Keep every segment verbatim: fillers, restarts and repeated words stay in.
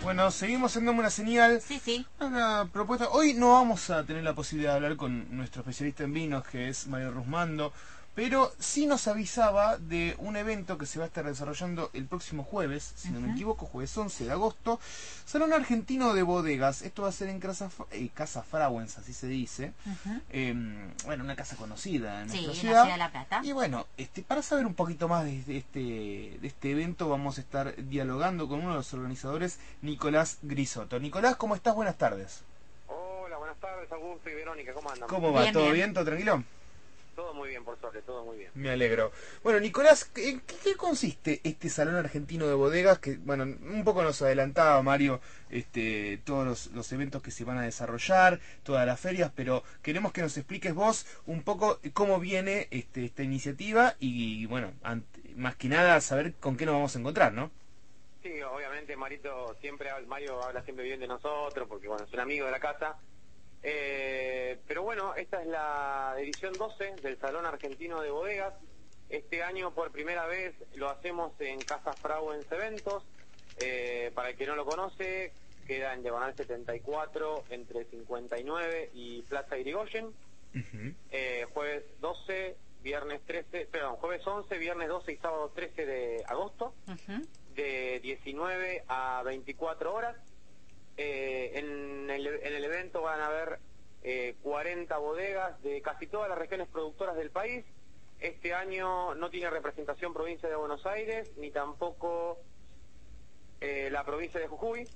Bueno, seguimos en Dame una Señal. Sí, sí. Una propuesta. Hoy no vamos a tener la posibilidad de hablar con nuestro especialista en vinos, que es Mario Rusmando, pero sí nos avisaba de un evento que se va a estar desarrollando el próximo jueves, si no me Ujú. equivoco, jueves once de agosto. Salón Argentino de Bodegas. Esto va a ser en Casa, eh, Casa Frauens, así se dice. Ujú. Eh, bueno, una casa conocida en Sí, nuestra en ciudad. la ciudad de La Plata. Y bueno, este, para saber un poquito más de, de este, de este evento, vamos a estar dialogando con uno de los organizadores, Nicolás Grisotto. Nicolás, ¿cómo estás? Buenas tardes. Hola, buenas tardes, Augusto y Verónica, ¿cómo andan? ¿Cómo va? Bien, ¿Todo bien. bien? ¿Todo tranquilo? Todo muy bien, por suerte, todo muy bien. Me alegro. Bueno, Nicolás, ¿en qué, qué consiste este Salón Argentino de Bodegas? Que, bueno, un poco nos adelantaba Mario este, todos los, los eventos que se van a desarrollar, todas las ferias, pero queremos que nos expliques vos un poco cómo viene este, esta iniciativa y, bueno, ante, más que nada saber con qué nos vamos a encontrar, ¿no? Sí, obviamente Marito siempre, habla- Mario habla siempre bien de nosotros, porque bueno, es un amigo de la casa. Eh, pero bueno, esta es la edición doce del Salón Argentino de Bodegas. Este año por primera vez lo hacemos en Casa Frauens Eventos. Eh, para el que no lo conoce, queda en Diagonal setenta y cuatro, entre cincuenta y nueve y Plaza Irigoyen. Uh-huh. Eh, jueves doce, viernes trece, perdón, jueves once, viernes doce y sábado trece de agosto, Ujú. de diecinueve a veinticuatro horas. Eh, en, el, en el evento van a haber eh, cuarenta bodegas de casi todas las regiones productoras del país. Este año no tiene representación provincia de Buenos Aires, ni tampoco eh, la provincia de Jujuy.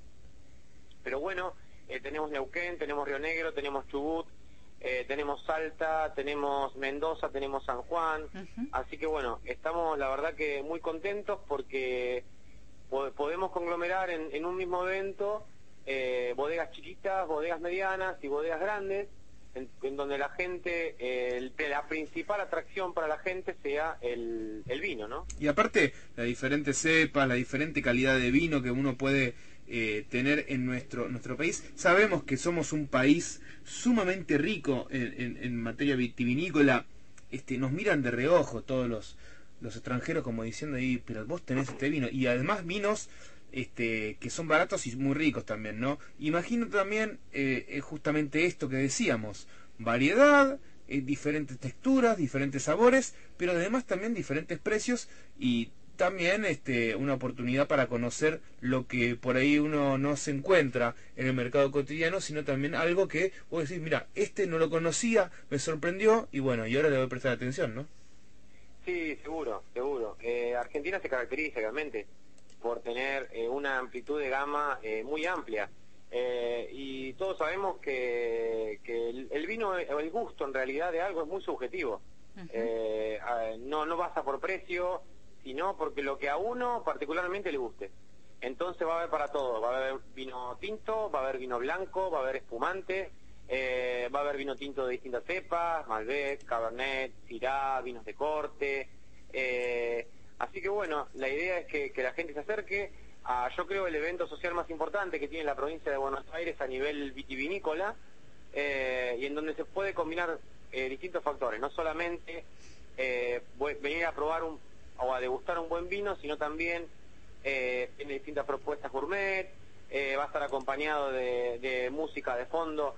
Pero bueno, eh, tenemos Neuquén, tenemos Río Negro, tenemos Chubut, eh, tenemos Salta, tenemos Mendoza, tenemos San Juan. Ujú. Así que bueno, estamos la verdad que muy contentos porque po- podemos conglomerar en, en un mismo evento eh, bodegas chiquitas, bodegas medianas y bodegas grandes, en, en donde la gente, eh, el- la principal atracción para la gente sea el, el vino, ¿no? Y aparte, la diferente cepa, la diferente calidad de vino que uno puede eh, tener en nuestro nuestro país. Sabemos que somos un país sumamente rico en, en, en materia vitivinícola. Este, nos miran de reojo todos los, los extranjeros como diciendo, ahí, pero vos tenés este vino. Y además vinos este, que son baratos y muy ricos también, ¿no? Imagino también eh, eh, justamente esto que decíamos, variedad, eh, diferentes texturas, diferentes sabores, pero además también diferentes precios y también este, una oportunidad para conocer lo que por ahí uno no se encuentra en el mercado cotidiano, sino también algo que vos decís, mira, este no lo conocía, me sorprendió y bueno, y ahora le voy a prestar atención, ¿no? Sí, seguro, seguro. Eh, Argentina se caracteriza realmente por tener eh, una amplitud de gama eh, muy amplia. Eh, y todos sabemos que, que el, el vino, o el gusto en realidad de algo es muy subjetivo. Ujú. Eh, a- no, no basa por precio, sino porque lo que a uno particularmente le guste. Entonces va a haber para todo, va a haber vino tinto, va a haber vino blanco, va a haber espumante, eh, va a haber vino tinto de distintas cepas, Malbec, Cabernet, Syrah, vinos de corte. eh, así que bueno, la idea es que, que la gente se acerque a, yo creo, el evento social más importante que tiene la provincia de Buenos Aires a nivel vitivinícola, eh, y en donde se puede combinar eh, distintos factores, no solamente eh, voy- venir a probar un, o a degustar un buen vino, sino también eh, tiene distintas propuestas gourmet, eh, va a estar acompañado de, de música de fondo,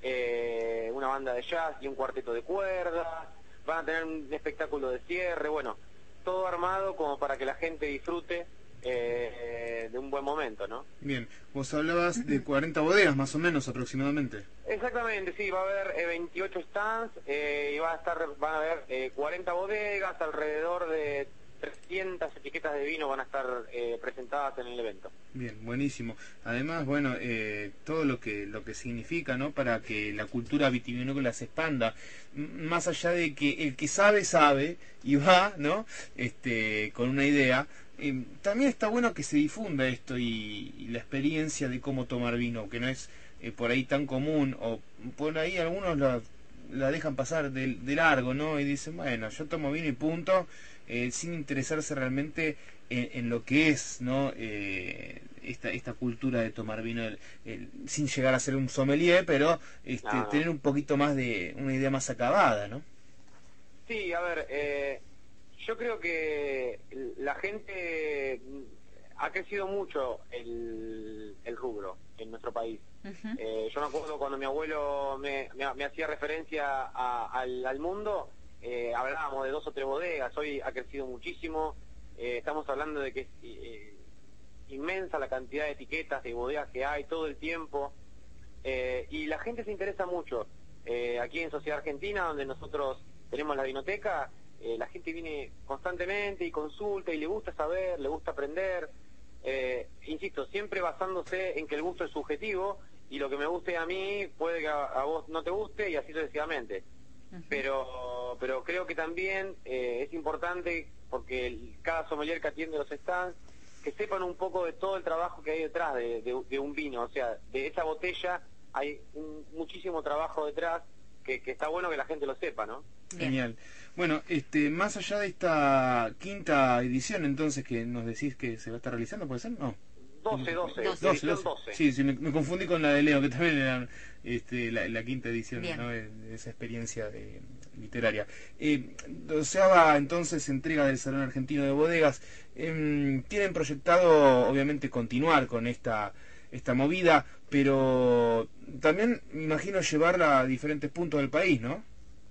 eh, una banda de jazz y un cuarteto de cuerdas, van a tener un espectáculo de cierre, bueno, todo armado como para que la gente disfrute eh, de un buen momento, ¿no? Bien, vos hablabas de cuarenta bodegas más o menos aproximadamente. Exactamente, sí, va a haber eh, veintiocho stands eh, y va a estar, van a haber eh, cuarenta bodegas, alrededor de trescientas etiquetas de vino van a estar eh, presentadas en el evento. Bien, buenísimo. Además, bueno, eh, todo lo que lo que significa, ¿no? Para que la cultura vitivinícola se expanda, M- más allá de que el que sabe sabe y va, ¿no? Este, con una idea. Eh, también está bueno que se difunda esto y, y la experiencia de cómo tomar vino, que no es eh, por ahí tan común o por ahí algunos la, la dejan pasar de, de largo, ¿no? Y dicen, bueno, yo tomo vino y punto, eh, sin interesarse realmente en, en lo que es, ¿no? Eh, esta esta cultura de tomar vino, el- el- sin llegar a ser un sommelier, pero este, No, tener no. un poquito más de una idea más acabada, ¿no? Sí, a ver, eh, yo creo que la gente, ha crecido mucho el, el rubro en nuestro país. Uh-huh. Eh, yo me acuerdo cuando mi abuelo me, me, me hacía referencia a, al, al mundo, eh, hablábamos de dos o tres bodegas, hoy ha crecido muchísimo, eh, estamos hablando de que es eh, inmensa la cantidad de etiquetas de bodegas que hay todo el tiempo, eh, y la gente se interesa mucho. Eh, aquí en Sociedad Argentina, donde nosotros tenemos la vinoteca, eh, la gente viene constantemente y consulta y le gusta saber, le gusta aprender. Eh, insisto, siempre basándose en que el gusto es subjetivo y lo que me guste a mí puede que a, a vos no te guste y así sucesivamente. Uh-huh. Pero pero creo que también eh, es importante, porque el, cada sommelier que atiende los stands, que sepan un poco de todo el trabajo que hay detrás de, de, de un vino. O sea, de esa botella hay un, muchísimo trabajo detrás que, que está bueno que la gente lo sepa, ¿no? Genial. Bueno, este, más allá de esta quinta edición, entonces, que nos decís que se va a estar realizando, ¿puede ser? No. doce, doce. doce, doce. Sí, sí me, me confundí con la de Leo, que también era este, la, la quinta edición, ¿no? de, de esa experiencia de, literaria. Eh, doceava, entonces, entrega del Salón Argentino de Bodegas. Eh, tienen proyectado, obviamente, continuar con esta, esta movida, pero también, me imagino, llevarla a diferentes puntos del país, ¿no?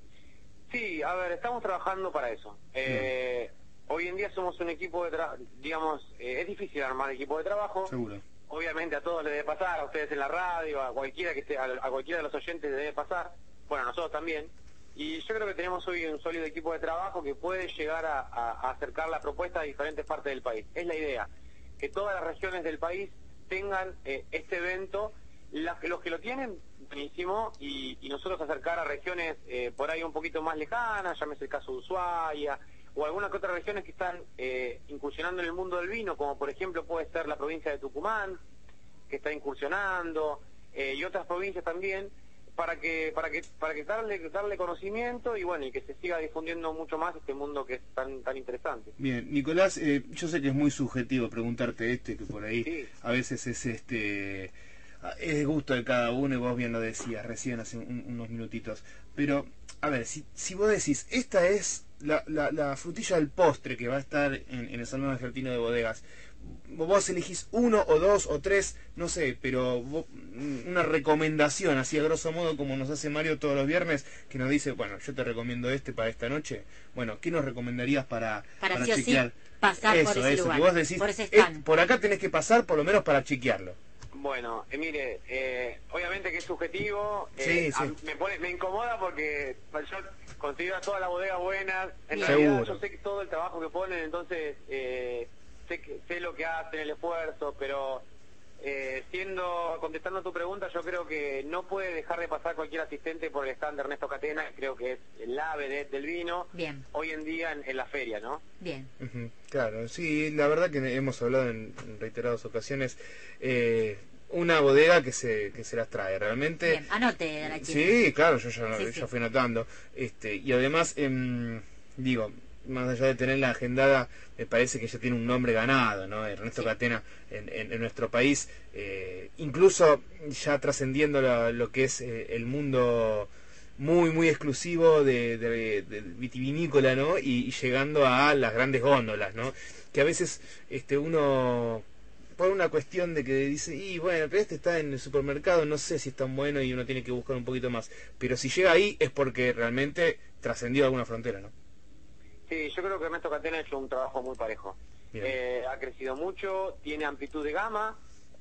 Sí, a ver, estamos trabajando para eso. Eh, hoy en día somos un equipo de trabajo, digamos, eh, es difícil armar equipo de trabajo. Seguro. Obviamente a todos les debe pasar, a ustedes en la radio, a cualquiera que esté, a, a cualquiera de los oyentes les debe pasar, bueno, a nosotros también. Y yo creo que tenemos hoy un sólido equipo de trabajo que puede llegar a, a, a acercar la propuesta a diferentes partes del país. Es la idea, que todas las regiones del país tengan eh, este evento. Las, los que lo tienen, buenísimo, y, y nosotros acercar a regiones eh, por ahí un poquito más lejanas, llámese el caso de Ushuaia, o algunas que otras regiones que están eh, incursionando en el mundo del vino, como por ejemplo puede ser la provincia de Tucumán, que está incursionando, eh, y otras provincias también, para que para que para que darle darle conocimiento y bueno, y que se siga difundiendo mucho más este mundo que es tan tan interesante. Bien, Nicolás, eh, yo sé que es muy subjetivo preguntarte esto, que por ahí sí. A veces es este es de gusto de cada uno, y vos bien lo decías recién hace un, unos minutitos, pero a ver, si, si vos decís, esta es la, la, la frutilla del postre que va a estar en, en el Salón Argentino de Bodegas, vos elegís uno o dos o tres, no sé, pero vos, una recomendación, así a grosso modo, como nos hace Mario todos los viernes, que nos dice, bueno, yo te recomiendo este para esta noche, bueno, ¿qué nos recomendarías para, para, para sí chequear? Sí pasar eso, por ese eso, lugar, que vos decís, por ese eh, por acá tenés que pasar por lo menos para chequearlo. Bueno, eh, mire, eh, obviamente que es subjetivo, sí, eh, sí. A, me, pone, me incomoda porque yo considero a todas las bodegas buenas, en Bien. realidad Seguro. yo sé que todo el trabajo que ponen, entonces eh, sé, que, sé lo que hacen, el esfuerzo, pero eh, siendo contestando a tu pregunta, yo creo que no puede dejar de pasar cualquier asistente por el stand de Ernesto Catena, que creo que es la vedette del vino, Bien. Hoy en día en, en la feria, ¿no? Bien. Uh-huh. Claro, sí, la verdad que hemos hablado en, en reiteradas ocasiones, eh, una bodega que se que se las trae realmente. Bien, anote la chica. Sí, claro, yo ya, sí, ya sí. fui notando, este, y además, eh, digo, más allá de tenerla agendada, me parece que ya tiene un nombre ganado, ¿no? Ernesto sí. Catena en, en, en nuestro país, eh, incluso ya trascendiendo lo, lo que es eh, el mundo muy muy exclusivo de, de, de vitivinícola, ¿no? Y, y llegando a las grandes góndolas, ¿no? Que a veces este uno por una cuestión de que dice, y bueno, pero este está en el supermercado, no sé si es tan bueno y uno tiene que buscar un poquito más, pero si llega ahí es porque realmente trascendió alguna frontera, ¿no? Sí, yo creo que Ernesto Catena ha hecho un trabajo muy parejo. Eh, ha crecido mucho, tiene amplitud de gama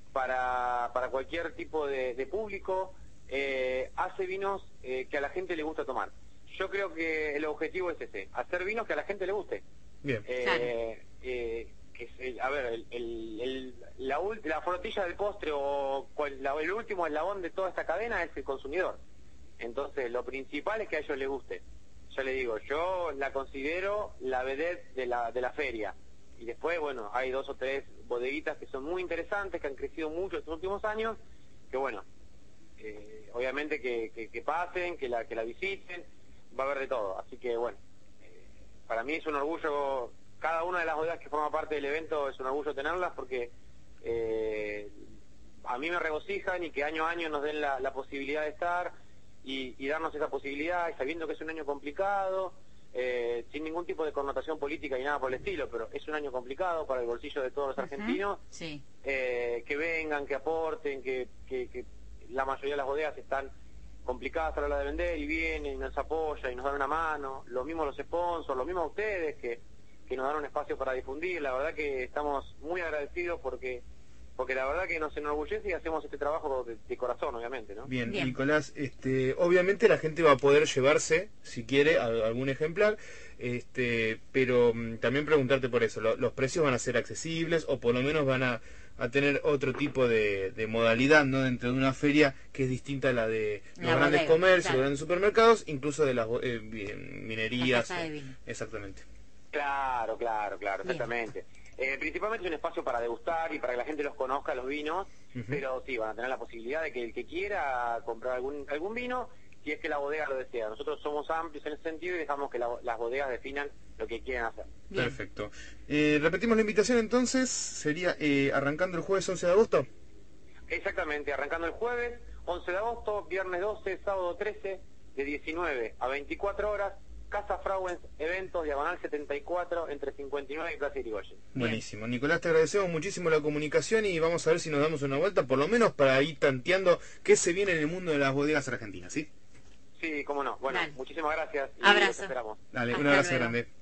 para, para cualquier tipo de, de público, eh, hace vinos eh, que a la gente le gusta tomar. Yo creo que el objetivo es ese, hacer vinos que a la gente le guste. Bien. Eh, claro. eh, que es el, a ver, el, el, el, la, la frutilla del postre o cual, la, el último eslabón de toda esta cadena es el consumidor. Entonces, lo principal es que a ellos les guste. Ya le digo, yo la considero la vedette de la, de la feria. Y después, bueno, hay dos o tres bodeguitas que son muy interesantes, que han crecido mucho estos últimos años, que bueno, eh, obviamente que, que, que pasen, que la, que la visiten, va a haber de todo. Así que bueno, eh, para mí es un orgullo, cada una de las bodegas que forma parte del evento es un orgullo tenerlas, porque eh, a mí me regocijan y que año a año nos den la, la posibilidad de estar y, y darnos esa posibilidad, y sabiendo que es un año complicado, eh, sin ningún tipo de connotación política y nada por el estilo, pero es un año complicado para el bolsillo de todos los argentinos. Uh-huh. Sí. eh, que vengan, que aporten, que, que, que la mayoría de las bodegas están complicadas a la hora de vender y vienen y nos apoyan y nos dan una mano, los mismos los sponsors, los mismos ustedes que, que nos dan un espacio para difundir. La verdad que estamos muy agradecidos porque porque la verdad que nos enorgullece y hacemos este trabajo de, de corazón, obviamente, ¿no? Bien, Bien. Nicolás, este, obviamente la gente va a poder llevarse, si quiere, a, algún ejemplar, este, pero mm, también preguntarte por eso, ¿lo, ¿los precios van a ser accesibles o por lo menos van a, a tener otro tipo de, de modalidad, ¿no?, dentro de una feria que es distinta a la de los La grandes bodega, comercios, claro. los grandes supermercados, incluso de las eh, minerías? La casa de vino. Exactamente. Claro, claro, claro, Bien. exactamente. Eh, principalmente es un espacio para degustar y para que la gente los conozca, los vinos, Ujú. pero sí, van a tener la posibilidad de que el que quiera comprar algún algún vino, si es que la bodega lo desea. Nosotros somos amplios en ese sentido y dejamos que la- las bodegas definan lo que quieren hacer. Bien. Perfecto. Eh, repetimos la invitación entonces, sería eh, arrancando el jueves once de agosto. Exactamente, arrancando el jueves, once de agosto, viernes doce, sábado trece, de diecinueve a veinticuatro horas, Casa Frauens, eventos, diagonal setenta y cuatro, entre cincuenta y nueve y Plaza Irigoyen. Buenísimo. Nicolás, te agradecemos muchísimo la comunicación y vamos a ver si nos damos una vuelta, por lo menos para ir tanteando qué se viene en el mundo de las bodegas argentinas, ¿sí? Sí, cómo no. Bueno, Dale. muchísimas gracias y Abrazo. los esperamos. Dale, un Hasta abrazo luego. grande.